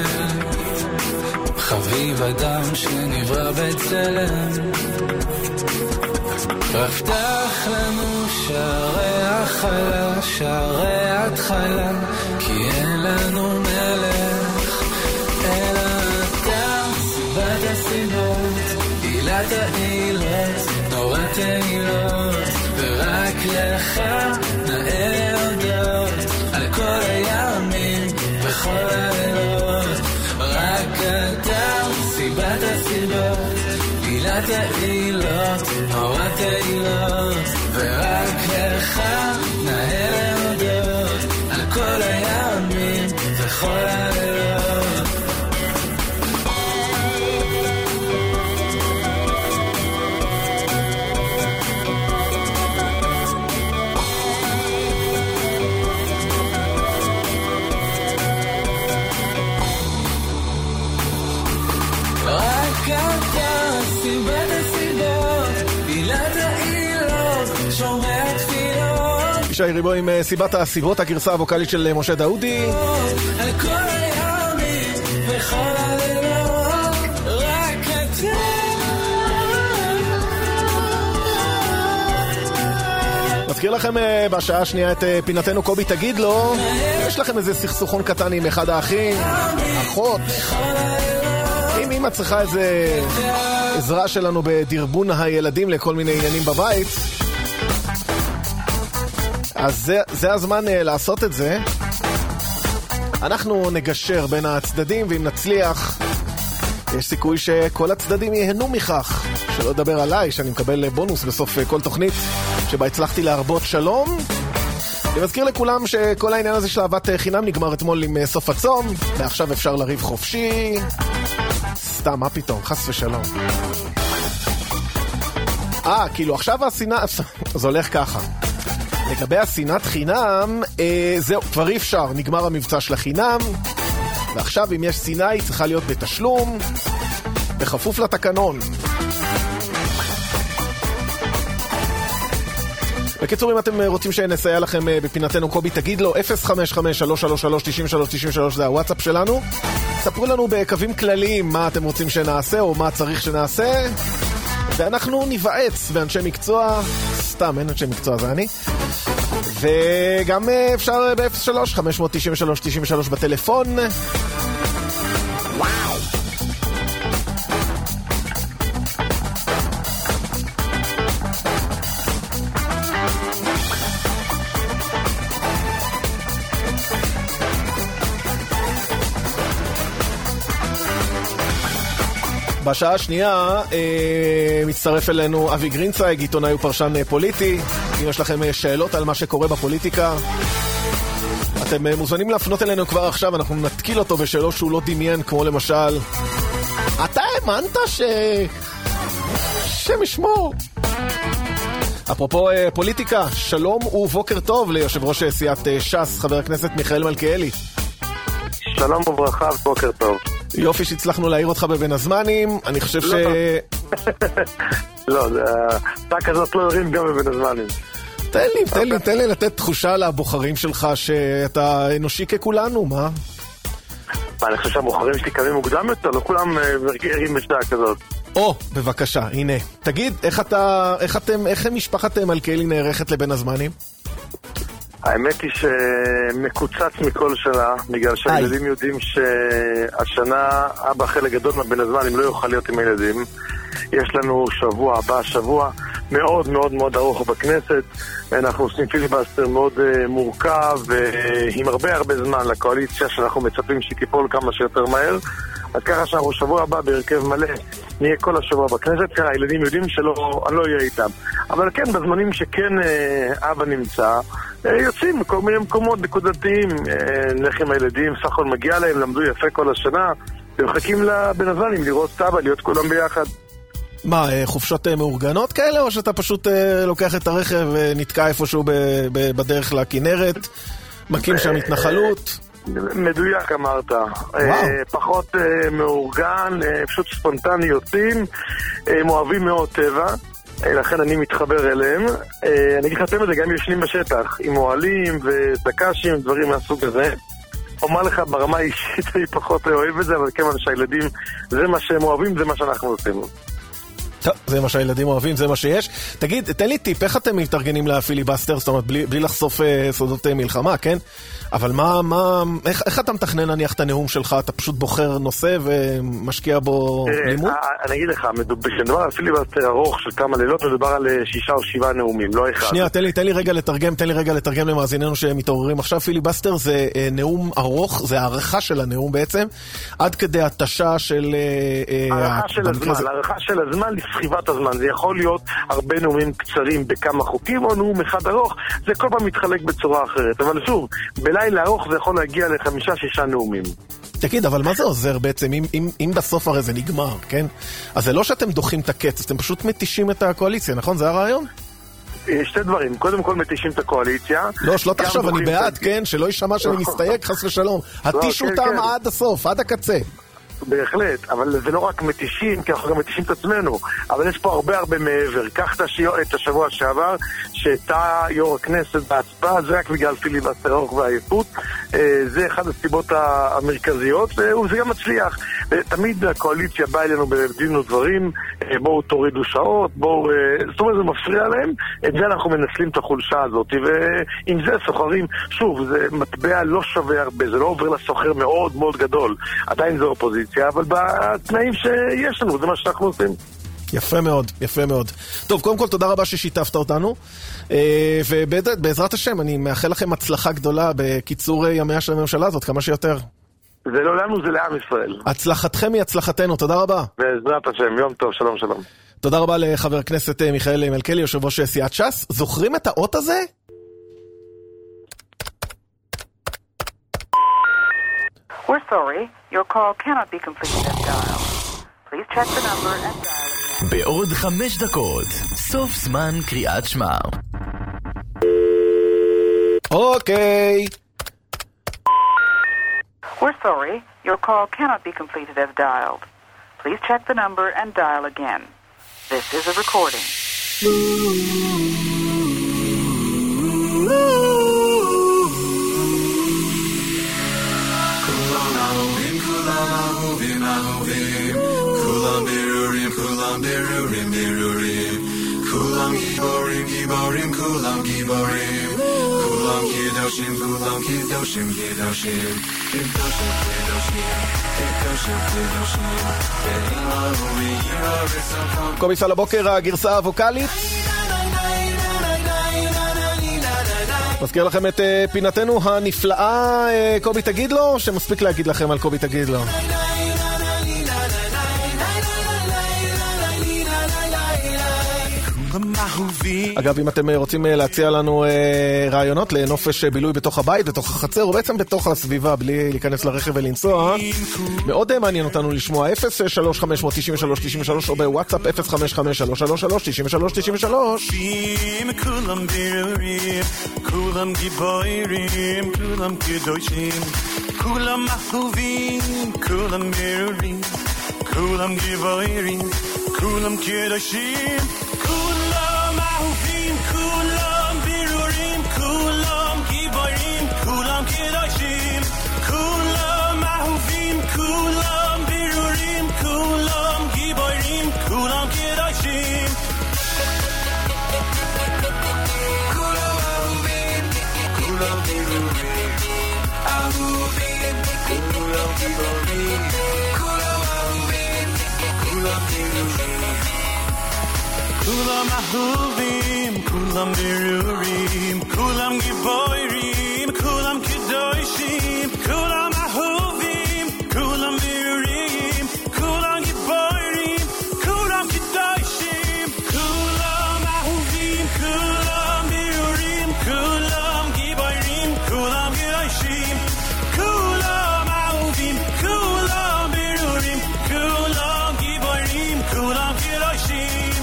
Speaker 3: חביב אדם שנברא בצלם, פתח לנו שערי החלה, שערי התחלה, כי אין לנו מלך אלא אתה. סיבת הסיבות, עילת העילות, נורת העילות, ורק לך נאה להודות על כל הימים וכל הלילות. רק אתה, סיבת הסיבות, עילת העילות, נורת העילות, ורק לך נאה להודות על כל הימים וכל הלילות. רק אתה, סיבת הסיבות, עילת העילות, שומע תפילות.
Speaker 15: ישי ריבו עם סיבת הסיבות, הגרסה הווקלית של משה דאודי.
Speaker 3: על כל הימים וכל הלילות, רק אתה.
Speaker 15: נזכיר לכם בשעה השנייה את פינתנו קובי תגיד לו. יש לכם איזה סכסוכון קטן עם אחד האחים, אחות, אם אמא צריכה איזה עזרה שלנו בדרבון הילדים לכל מיני עניינים בבית, אז זה, זה הזמן לעשות את זה. אנחנו נגשר בין הצדדים, ואם נצליח, יש סיכוי שכל הצדדים ייהנו מכך. שלא לדבר עליי, שאני מקבל בונוס בסוף כל תוכנית שבה הצלחתי להרבות שלום. אני מזכיר לכולם שכל העניין הזה של אהבת חינם נגמר אתמול עם סוף הצום, ועכשיו אפשר לריב חופשי. סתם, מה פתאום? חס ושלום. אה, כאילו עכשיו השנאה, זה הולך ככה. לגבי השנאת חינם, אה, זהו, כבר אי אפשר, נגמר המבצע של החינם, ועכשיו אם יש שנאה היא צריכה להיות בתשלום, בכפוף לתקנון. בקיצור, אם אתם רוצים שנסייע לכם בפינתנו, קובי תגיד לו, אפס חמש חמש שלוש שלוש שלוש תשעים ושלוש תשעים ושלוש זה הוואטסאפ שלנו. ספרו לנו בקווים כלליים מה אתם רוצים שנעשה או מה צריך שנעשה, ואנחנו ניוועץ באנשי מקצוע, סתם, אין אנשי מקצוע, זה אני. וגם אפשר ב-אפס שלוש חמש תשע שלוש תשעים ושלוש בטלפון. וואו. בשעה השנייה אה, מצטרף אלינו אבי גרינצייג, עיתונאי ופרשן אה, פוליטי. אם יש לכם אה, שאלות על מה שקורה בפוליטיקה, אתם אה, מוזמנים להפנות אלינו כבר עכשיו, אנחנו נתקיל אותו בשאלות שהוא לא דמיין, כמו למשל, אתה האמנת ש... שמשמור. אפרופו אה, פוליטיקה, שלום ובוקר טוב ליושב ראש סיעת אה, ש"ס, חבר הכנסת מיכאל מלכיאלי.
Speaker 16: שלום וברכה, בוקר טוב.
Speaker 15: יופי שהצלחנו להעיר אותך בבין הזמנים, אני חושב ש...
Speaker 16: לא, אתה כזאת לא יורים גם בבין הזמנים.
Speaker 15: תן לי, תן לי, תן לי לתת תחושה לבוחרים שלך שאתה אנושי ככולנו, מה?
Speaker 16: אני חושב שהבוחרים שלי קמים מוקדם יותר, לא כולם מרגיעים בשעה כזאת.
Speaker 15: או, בבקשה, הנה. תגיד, איך אתה, איך אתם, איך משפחת מלכיאלי נערכת לבין הזמנים?
Speaker 16: האמת היא שמקוצץ מכל שנה, בגלל שהילדים יודעים שהשנה אבא חלק גדול מהבין הזמנים לא יוכל להיות עם הילדים. יש לנו שבוע הבא, שבוע מאוד מאוד מאוד ארוך בכנסת, אנחנו עושים פיליבסטר מאוד uh, מורכב uh, עם הרבה הרבה זמן לקואליציה שאנחנו מצפים שהיא תיפול כמה שיותר מהר. אז ככה שאנחנו שבוע הבא בהרכב מלא נהיה כל השבוע בכנסת, כאן הילדים יודעים שלא, אני לא אהיה איתם. אבל כן, בזמנים שכן uh, אבא נמצא, uh, יוצאים מכל מיני מקומות נקודתיים, uh, נלך עם הילדים, סך הכל מגיע להם, למדו יפה כל השנה, ומחכים לבין הזמנים לראות סבא, להיות כולם ביחד.
Speaker 15: מה, חופשות מאורגנות כאלה, או שאתה פשוט לוקח את הרכב ונתקע איפשהו בדרך לכנרת, מקים שם התנחלות?
Speaker 16: מדויק אמרת. פחות מאורגן, פשוט ספונטני יוצאים, הם אוהבים מאוד טבע, לכן אני מתחבר אליהם. אני אגיד לכם את זה, גם ישנים בשטח, עם אוהלים ודקשים, דברים מהסוג הזה. אומר לך, ברמה האישית אני פחות אוהב את זה, אבל כיוון שהילדים, זה מה שהם אוהבים, זה מה שאנחנו עושים.
Speaker 15: טוב, זה מה שהילדים אוהבים, זה מה שיש. תגיד, תן לי טיפ, איך אתם מתארגנים לפיליבסטר, זאת אומרת, בלי, בלי לחשוף uh, סודות uh, מלחמה, כן? אבל מה, מה, איך, איך אתה מתכנן נניח את הנאום שלך? אתה פשוט בוחר נושא ומשקיע בו לימוד?
Speaker 16: אני אגיד לך, כשנדבר על פיליבסטר ארוך של כמה לילות, מדובר על שישה או שבעה נאומים, לא אחד.
Speaker 15: שנייה, תן לי, תן לי רגע לתרגם, תן לי רגע לתרגם למאזיננו שמתעוררים עכשיו. פיליבסטר זה uh, נאום ארוך, זה הערכה של הנאום בעצם, עד כדי התשה של...
Speaker 16: Uh, הערכה של הזמן, זה... הערכה של הזמן סחיבת הזמן, זה יכול להיות הרבה נאומים קצרים בכמה חוקים או נאום אחד ארוך, זה כל פעם מתחלק בצורה אחרת, אבל שוב, בלילה ארוך זה יכול להגיע לחמישה שישה נאומים.
Speaker 15: תגיד, אבל מה זה עוזר בעצם, אם, אם, אם בסוף הרי זה נגמר, כן? אז זה לא שאתם דוחים את הקץ, אתם פשוט מתישים את הקואליציה, נכון? זה הרעיון?
Speaker 16: שתי דברים, קודם כל מתישים את הקואליציה.
Speaker 15: לא, שלא תחשוב, אני בעד, כן? שלא יישמע שאני מסתייג, חס ושלום. התישו אותם עד הסוף, עד הקצה.
Speaker 16: בהחלט, אבל זה לא רק מתישים, כי אנחנו גם מתישים את עצמנו, אבל יש פה הרבה הרבה מעבר. קח את השבוע שעבר, שהייתה יו"ר הכנסת בהצבעה, זה רק בגלל פיליבסטר ארוך והעייפות, זה אחד הסיבות המרכזיות, וזה גם מצליח. תמיד הקואליציה באה אלינו בדין ודברים, בואו תורידו שעות, בואו, זאת אומרת זה מפריע להם, את זה אנחנו מנצלים את החולשה הזאת, ועם זה סוחרים, שוב, זה מטבע לא שווה הרבה, זה לא עובר לסוחר מאוד מאוד גדול, עדיין זה אופוזיציה, אבל בתנאים שיש לנו, זה מה שאנחנו עושים.
Speaker 15: יפה מאוד, יפה מאוד. טוב, קודם כל תודה רבה ששיתפת אותנו, ובעזרת השם אני מאחל לכם הצלחה גדולה בקיצור ימיה של הממשלה הזאת, כמה שיותר.
Speaker 16: זה לא לנו, זה לעם ישראל.
Speaker 15: הצלחתכם היא הצלחתנו, תודה רבה.
Speaker 16: בעזרת השם, יום טוב, שלום שלום.
Speaker 15: תודה רבה לחבר הכנסת מיכאל מלכיאלי, יושב ראש סיעת ש"ס. זוכרים את האות הזה?
Speaker 17: We're sorry, your call cannot be completed as dialed. Please check the number and dial again.
Speaker 18: בעוד חמש דקות, סוף זמן קריאת שמע.
Speaker 15: אוקיי.
Speaker 17: We're sorry, your call cannot be completed as dialed. Please check the number and dial again. This is a recording.
Speaker 3: Kulam birurim, kulam birurim, birurim. Kulam giborim, giborim, kulam giborim. Kulam kidoshim, kulam kidoshim, kidoshim. Kidoshim, kidoshim, kidoshim, kidoshim. Ve'imanu v'yira v'sakam.
Speaker 15: קוביס על הבוקר, הגרסה הווקלית. מזכיר לכם את פינתנו הנפלאה, קובי תגיד לו, שמספיק להגיד לכם על קובי תגיד לו. אגב, אם אתם רוצים להציע לנו רעיונות לנופש בילוי בתוך הבית, בתוך החצר, או בעצם בתוך הסביבה, בלי להיכנס לרכב ולנסוע, מאוד מעניין אותנו לשמוע. אפס שלוש חמש תשע שלוש תשע שלוש או בוואטסאפ אפס חמש חמש שלוש שלוש שלוש תשע שלוש תשע שלוש.
Speaker 3: כולם בירורים, כולם גיבורים, כולם קדושים, כולם אהובים, כולם בירורים, כולם גיבורים, כולם קדושים, כולם אהובים, כולם בירורים, כולם גיבורים, כולם קדושים, כולם אהובים, כולם בירורים, כולם גיבורים, כולם קדושים. כולם אהובים, כולם בירורים, אהובים, כולם גיבורים, כולם אהובים, כולם בירורים. כולם אהובים, כולם בירורים, כולם גיבורים, כולם קדושים, כולם אהובים, כולם בירורים, כולם גיבורים, כולם קדושים, כולם אהובים, כולם בירורים, כולם גיבורים, כולם קדושים, כולם אהובים, כולם בירורים, כולם גיבורים, כולם קדושים.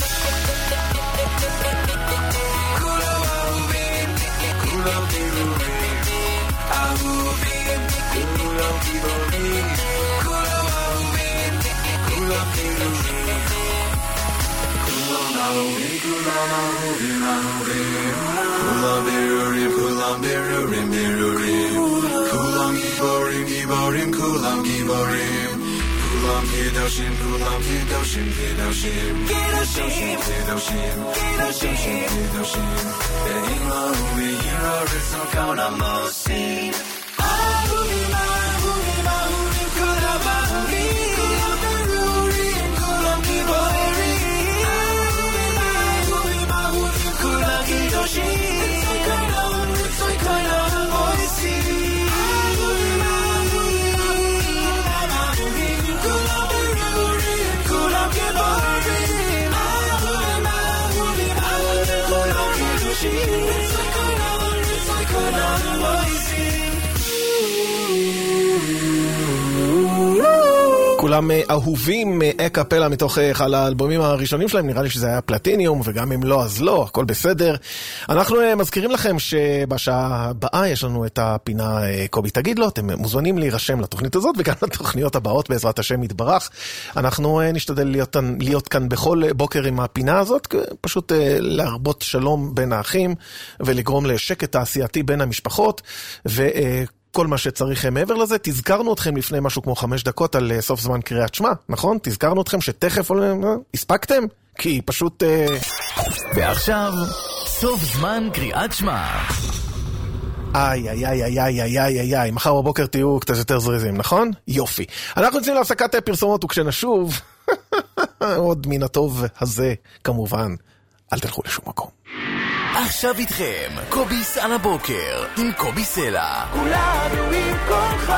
Speaker 3: כולם בירורים, אהובים, כולם גיבורים, כולם אהובים, כולם בירורים, כולם אהובים, כולם אהובים, אהובים, כולם בירורים, כולם בירורים, בירורים, כולם גיבורים, גיבורים, כולם גיבורים, כולם קדושים, כולם קדושים, קדושים, קדושים, קדושים, קדושים, קדושים, ואימנו וירא וצחקון עמוסים. אהובים, אהובים, אהובים, כולם אהובים, כולם בירורים, כולם גיבורים, אהובים, אהובים, אהובים, כולם קדושים, וצחקון, וצחקון עמוסים.
Speaker 15: כולם אהובים אקפלה מתוך אחד האלבומים הראשונים שלהם, נראה לי שזה היה פלטיניום, וגם אם לא אז לא, הכל בסדר. אנחנו מזכירים לכם שבשעה הבאה יש לנו את הפינה קובי תגיד לו, אתם מוזמנים להירשם לתוכנית הזאת וגם לתוכניות הבאות בעזרת השם יתברך. אנחנו נשתדל להיות, להיות כאן בכל בוקר עם הפינה הזאת, פשוט להרבות שלום בין האחים ולגרום לשקט תעשייתי בין המשפחות, ו... כל מה שצריך מעבר לזה. תזכרנו אתכם לפני משהו כמו חמש דקות על סוף זמן קריאת שמע, נכון? תזכרנו אתכם שתכף עולים, הספקתם? כי פשוט...
Speaker 18: ועכשיו, סוף זמן קריאת שמע.
Speaker 15: איי, איי, איי, איי, איי, איי, איי, איי, מחר בבוקר תהיו קצת יותר זריזים, נכון? יופי. אנחנו יוצאים להפסקת פרסומות, וכשנשוב... עוד מן הטוב הזה, כמובן, אל תלכו לשום מקום.
Speaker 18: עכשיו איתכם, קוביס על הבוקר, עם קובי סלע.
Speaker 3: כולנו עם כולך.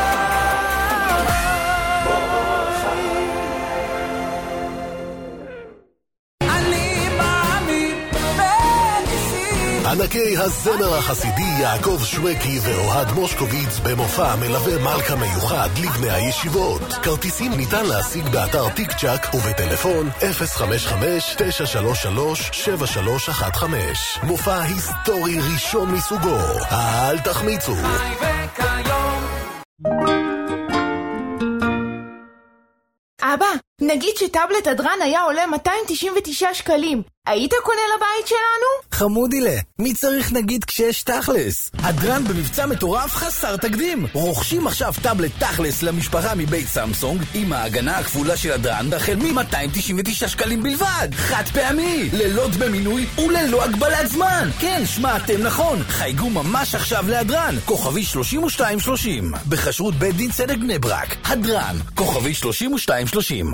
Speaker 10: ענקי הזמר החסידי יעקב שווקי ואוהד מושקוביץ במופע מלווה מלכה מיוחד לבני הישיבות. כרטיסים ניתן להשיג באתר טיק צ'ק ובטלפון אפס חמש חמש תשע שלוש שלוש שבע שלוש אחת חמש. מופע היסטורי ראשון מסוגו. אל תחמיצו.
Speaker 8: אבא, נגיד שטאבלט הדרן היה עולה מאתיים תשעים ותשעה שקלים. היית קונה לבית שלנו?
Speaker 9: חמודילה, מי צריך נגיד כשיש תכלס? הדרן במבצע מטורף חסר תקדים. רוכשים עכשיו טאבלט תכלס למשפחה מבית סמסונג עם ההגנה הכפולה של הדרן החל מ-מאתיים תשעים ותשעה שקלים בלבד. חד פעמי, ללא דמי מינוי וללא הגבלת זמן. כן, שמעתם נכון. חייגו ממש עכשיו להדרן. כוכבי שלושים ושתיים שלושים. בחשרות בית דין צדק בני ברק. הדרן. כוכבי שלושים ושתיים שלושים.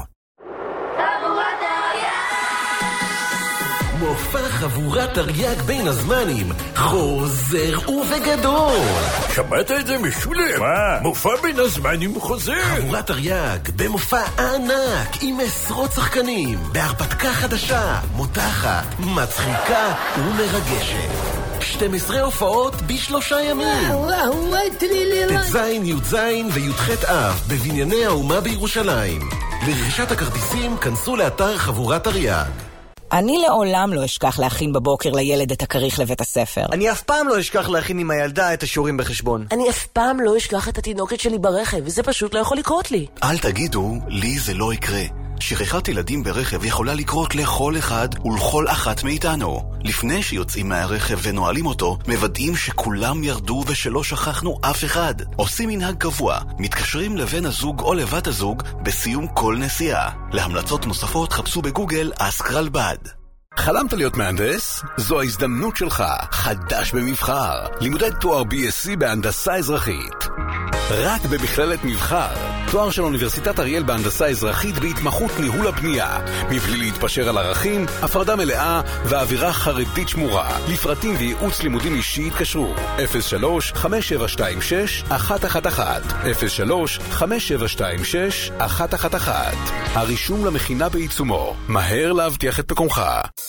Speaker 18: מופע חבורת תרי"ג בין הזמנים חוזר ובגדול.
Speaker 19: שמעת את זה משולם? מה? מופע בין הזמנים חוזר.
Speaker 18: חבורת תרי"ג במופע ענק עם עשרות שחקנים בהרפתקה חדשה, מותחת, מצחיקה ומרגשת. שתים עשרה הופעות בשלושה ימים.
Speaker 3: וואו, וואו, טלילי.
Speaker 18: ט"ז, י"ז וי"ח אב בבנייני האומה בירושלים. לרכישת הכרטיסים כנסו לאתר חבורת תרי"ג.
Speaker 20: אני לעולם לא אשכח להכין בבוקר לילד את הכריך לבית הספר.
Speaker 21: אני אף פעם לא אשכח להכין עם הילדה את השיעורים בחשבון.
Speaker 22: אני אף פעם לא אשכח את התינוקת שלי ברכב, וזה פשוט לא יכול לקרות לי.
Speaker 14: אל תגידו, לי זה לא יקרה. שכחת ילדים ברכב יכולה לקרות לכל אחד ולכל אחת מאיתנו. לפני שיוצאים מהרכב ונועלים אותו, מוודאים שכולם ירדו ושלא שכחנו אף אחד. עושים מנהג קבוע, מתקשרים לבן הזוג או לבת הזוג בסיום כל נסיעה. להמלצות נוספות חפשו בגוגל אסק רלב"ד.
Speaker 7: חלמת להיות מהנדס? זו ההזדמנות שלך. חדש במבחר. לימודי תואר בי אס סי בהנדסה אזרחית. רק במכללת מבחר. תואר של אוניברסיטת אריאל בהנדסה אזרחית בהתמחות ניהול הבנייה. מבלי להתפשר על ערכים, הפרדה מלאה ואווירה חרדית שמורה. לפרטים וייעוץ לימודים אישי התקשרו. אפס שלוש חמש שבע שתיים שש אחת אחת אחת אפס שלוש חמש שבע שתיים שש אחת אחת אחת. הרישום למכינה בעיצומו. מהר להבטיח את מקומך.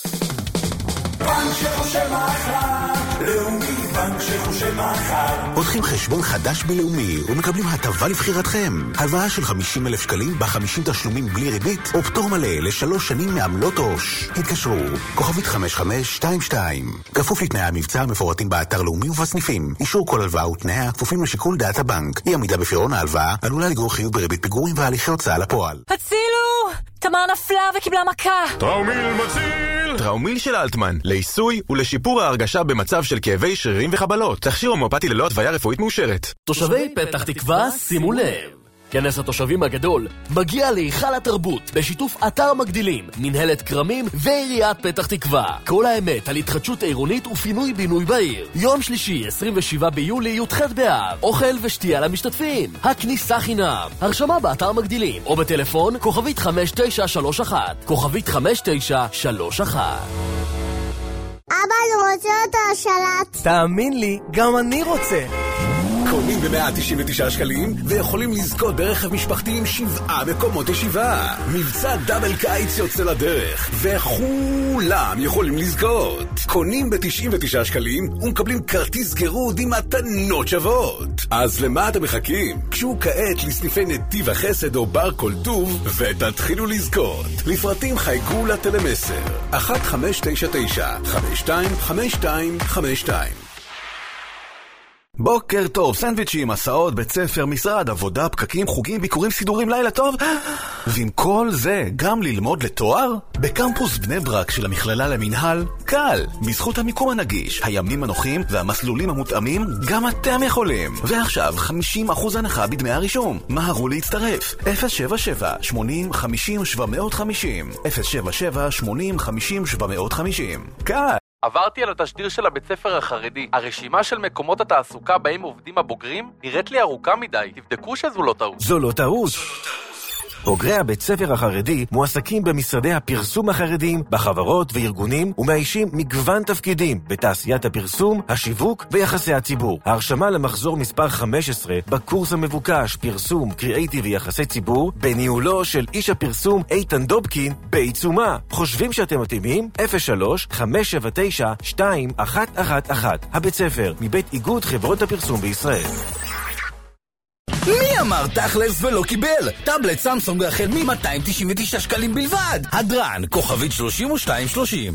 Speaker 3: בנק שחושב מחר, לאומי בנק שחושב מחר.
Speaker 10: פותחים חשבון חדש בלאומי ומקבלים הטבה לבחירתכם. הלוואה של חמישים אלף שקלים ב-חמישים תשלומים בלי ריבית או פטור מלא לשלוש שנים מעמלות עו"ש. התקשרו, כוכבית חמש חמש שתיים שתיים. כפוף לתנאי המבצע המפורטים באתר לאומי ובסניפים. אישור כל הלוואה ותנאיה כפופים לשיקול דעת הבנק. אי עמידה בפירעון ההלוואה עלולה לגרור חיוב בריבית פיגורים והליכי הוצאה לפועל.
Speaker 23: הצילו! תמר נפלה וקיבלה מכה.
Speaker 24: טראומיל מציל! טראומיל של אלטמן, לעיסוי ולשיפור ההרגשה במצב של כאבי שרירים וחבלות. תכשיר הומאופתי ללא התוויה רפואית מאושרת.
Speaker 25: תושבי פתח תקווה, שימו לב. כנס התושבים הגדול מגיע להיכל התרבות בשיתוף אתר מגדילים, מנהלת קרמים ועיריית פתח תקווה. כל האמת על התחדשות עירונית ופינוי בינוי בעיר. יום שלישי, עשרים ושבעה ביולי, י"ח באב. אוכל ושתייה למשתתפים. הכניסה חינם. הרשמה באתר מגדילים או בטלפון כוכבית חמש תשע שלוש אחת. כוכבית חמש תשע שלוש אחת.
Speaker 26: אבא, אני רוצה אותו השלט.
Speaker 21: תאמין לי, גם אני רוצה.
Speaker 7: קונים ב-מאה תשעים ותשעה שקלים ויכולים לזכות ברכב משפחתי עם שבעה מקומות ישיבה. מבצע דאבל קיץ יוצא לדרך וכולם יכולים לזכות. קונים ב-תשעים ותשעה שקלים ומקבלים כרטיס גירוד עם מתנות שוות. אז למה אתם מחכים? קשו כעת לסניפי נתיב החסד או בר כל טוב ותתחילו לזכות. לפרטים חייגו לטלמסר אחת חמש תשע תשע חמש שתיים חמש שתיים חמש שתיים.
Speaker 14: בוקר טוב, סנדוויצ'ים, הסעות, בית ספר, משרד, עבודה, פקקים, חוגים, ביקורים, סידורים, לילה טוב. ועם כל זה, גם ללמוד לתואר? בקמפוס בני ברק של המכללה למינהל, קל. בזכות המיקום הנגיש, הימים הנוחים והמסלולים המותאמים, גם אתם יכולים. ועכשיו, חמישים אחוז הנחה בדמי הרישום. מהרו להצטרף. אפס שבע שבע שמונים חמישים שבע מאות וחמישים אפס שבע שבע שמונים חמישים שבע מאות וחמישים. קל.
Speaker 27: עברתי על התשדיר של הבית ספר החרדי. הרשימה של מקומות התעסוקה בהם עובדים הבוגרים נראית לי ארוכה מדי. תבדקו שזו לא טעות.
Speaker 21: זו לא טעות.
Speaker 1: בוגרי הבית ספר החרדי מועסקים במשרדי הפרסום החרדיים, בחברות וארגונים, ומאיישים מגוון תפקידים בתעשיית הפרסום, השיווק ויחסי הציבור. ההרשמה למחזור מספר חמש עשרה בקורס המבוקש פרסום, קריאייטיב ויחסי ציבור בניהולו של איש הפרסום איתן דובקין בעיצומה. חושבים שאתם מתאימים? אפס שלוש חמש שבע תשע שתיים אחת אחת אחת. הבית ספר מבית איגוד חברות הפרסום בישראל.
Speaker 9: מי אמר תכלס ולא קיבל? טאבלט סמסונג החל מ-מאתיים תשעים ותשעה שקלים בלבד. הדרן, כוכבית שלושים ושתיים שלושים.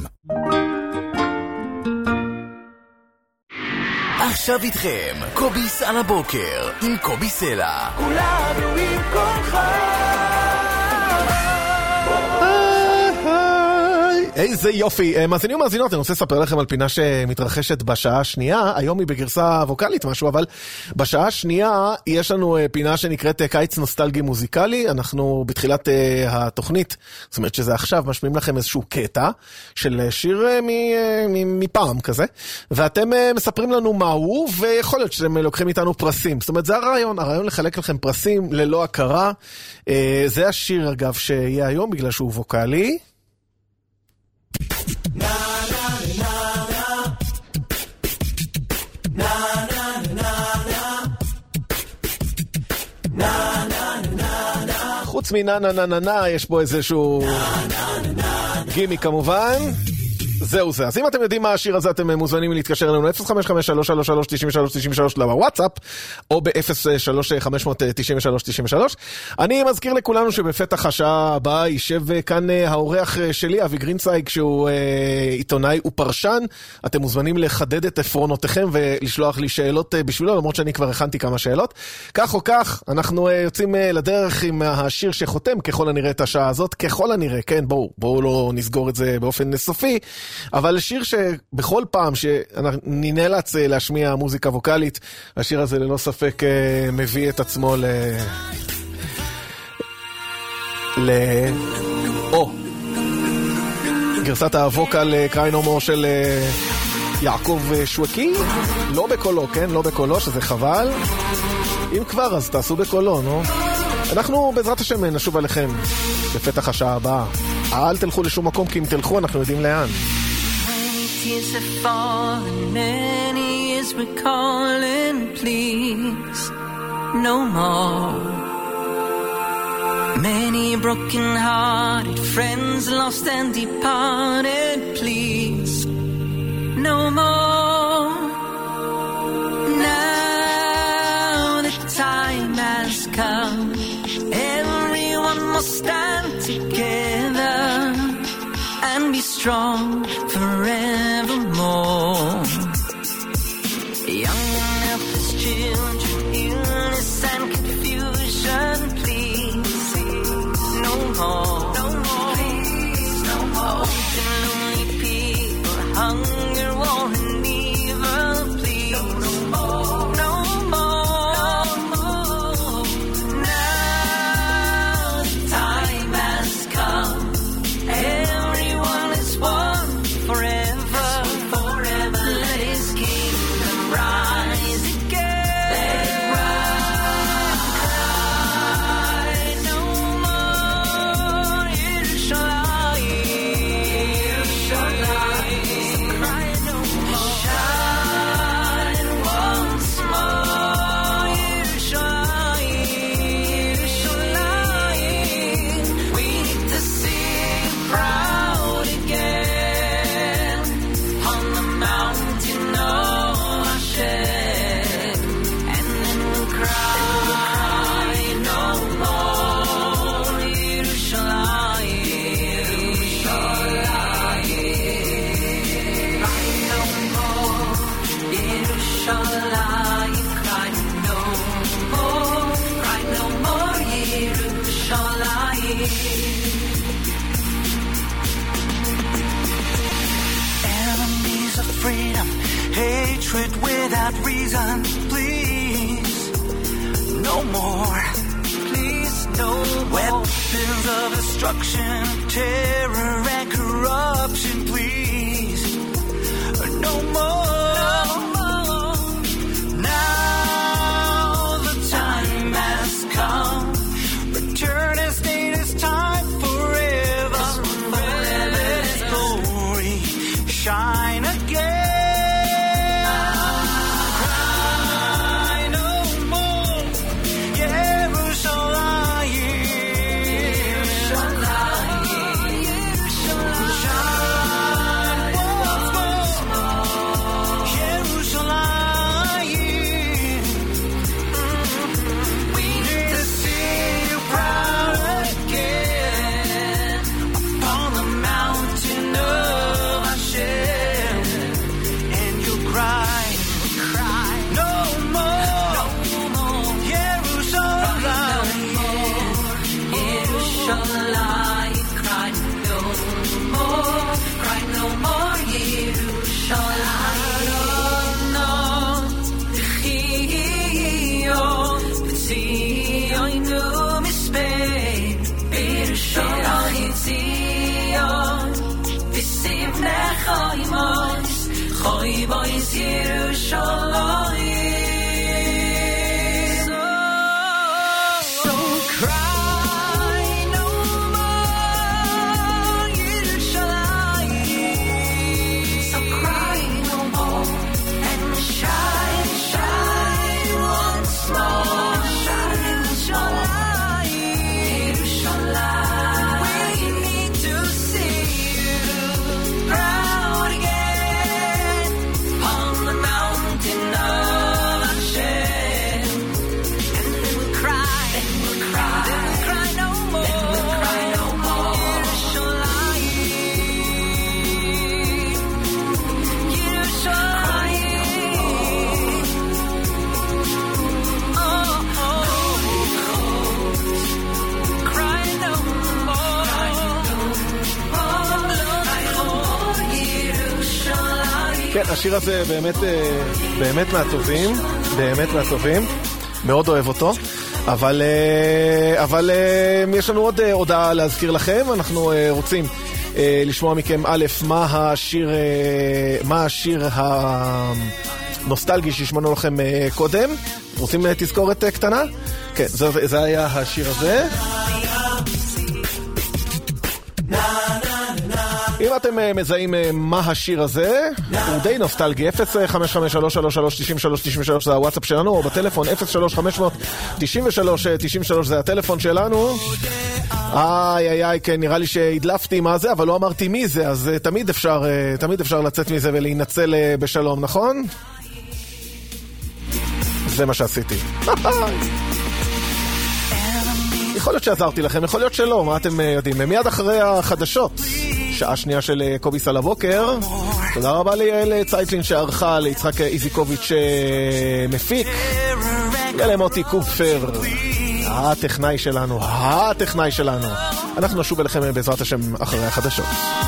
Speaker 9: עכשיו איתכם, קוביס על הבוקר, עם קובי סלע.
Speaker 3: כולנו עם כולך.
Speaker 15: איזה יופי. מאזינים ומאזינות, אני רוצה לספר לכם על פינה שמתרחשת בשעה השנייה. היום היא בגרסה ווקלית משהו, אבל בשעה השנייה יש לנו פינה שנקראת קיץ נוסטלגי מוזיקלי. אנחנו בתחילת התוכנית, זאת אומרת שזה עכשיו, משמיעים לכם איזשהו קטע של שיר מפעם כזה, ואתם מספרים לנו מהו, ויכול להיות שאתם לוקחים איתנו פרסים. זאת אומרת, זה הרעיון, הרעיון לחלק לכם פרסים ללא הכרה. זה השיר אגב שיהיה היום בגלל שהוא ווקלי. חוץ מנה נה נה נה נה יש פה איזשהו גימי כמובן. זהו זה. אז אם אתם יודעים מה השיר הזה, אתם מוזמנים להתקשר אלינו אפס חמש חמש שלוש שלוש שלוש תשעים ושלוש תשעים ושלוש לוואטסאפ, או ב-אפס שלוש חמש תשעים ושלוש תשעים ושלוש. אני מזכיר לכולנו שבפתח השעה הבאה יישב כאן האורח שלי, אבי גרינצייג, שהוא עיתונאי ופרשן. אתם מוזמנים לחדד את עפרונותיכם ולשלוח לי שאלות בשבילו, למרות שאני כבר הכנתי כמה שאלות. כך או כך, אנחנו יוצאים לדרך עם השיר שחותם ככל הנראה את השעה הזאת, ככל הנראה, כן, בואו, בואו לא נסגור את זה באופן סופי. אבל שיר שבכל פעם שאני נאלץ להשמיע מוזיקה ווקלית, השיר הזה ללא ספק מביא את עצמו ל... ל... או גרסת הווקל קריי נו מור של יעקב שווקי, לא בקולו, כן? לא בקולו, שזה חבל. אם כבר, אז תעשו בקולו, נו? אנחנו בעזרת השם נשוב עליכם בפתח השעה הבאה. אל תלכו לשום מקום, כי אם תלכו אנחנו יודעים לאן.
Speaker 2: Tears have fallen, and he is recalling, please, no more. Many broken-hearted friends lost and departed, please, no more. Now the time has come, everyone must stand together and be strong forevermore. Young and helpless children, illness and confusion, please, no more. No more. Please, no more. Old and lonely people, hunger, war and evil, please, no more. No more. No more. Now the time has come. Everyone is one forever, forever. Let his kingdom rise again. Let it rise. No more Yerushalayim, Yerushalayim. Cry no more. Shine once more Yerushalayim, Yerushalayim. We need to sing proud again on the mountain of Hashem, and then we'll cry no more Yerushalayim, Yerushalayim. Cry no more Yerushalayim, cry no more, cry no more Yerushalayim. Enemies of freedom, hatred without reason, please, no more, please, no more. Weapons of destruction, terror and corruption, please, no more, no more. Now the time has come, return as day
Speaker 15: כן, השיר הזה באמת, באמת מהטובים, באמת מהטובים, מאוד אוהב אותו, אבל, אבל יש לנו עוד הודעה להזכיר לכם, אנחנו רוצים לשמוע מכם א', מה השיר, מה השיר הנוסטלגי שהשמענו לכם קודם, רוצים תזכורת קטנה? כן, זה, זה היה השיר הזה. אם אתם מזהים מה השיר הזה, הוא די נוסטלגי. אפס חמש חמש שלוש שלוש שלוש תשעים ושלוש תשעים ושלוש זה הוואטסאפ שלנו, או בטלפון אפס שלוש חמש תשעים ושלוש תשעים ושלוש זה הטלפון שלנו. איי איי איי, כן, נראה לי שהדלפתי מה זה, אבל לא אמרתי מי זה, אז תמיד אפשר, תמיד אפשר לצאת מזה ולהינצל בשלום, נכון? זה מה שעשיתי. יכול להיות שעזרתי לכם, יכול להיות שלא, מה אתם יודעים? מיד אחרי החדשות, שעה שנייה של קובי על הבוקר. תודה רבה ליעל צייטלין שערכה, ליצחק איזיקוביץ' מפיק, ולמוטי קופר, הטכנאי שלנו, הטכנאי שלנו. אנחנו נשוב אליכם בעזרת השם אחרי החדשות.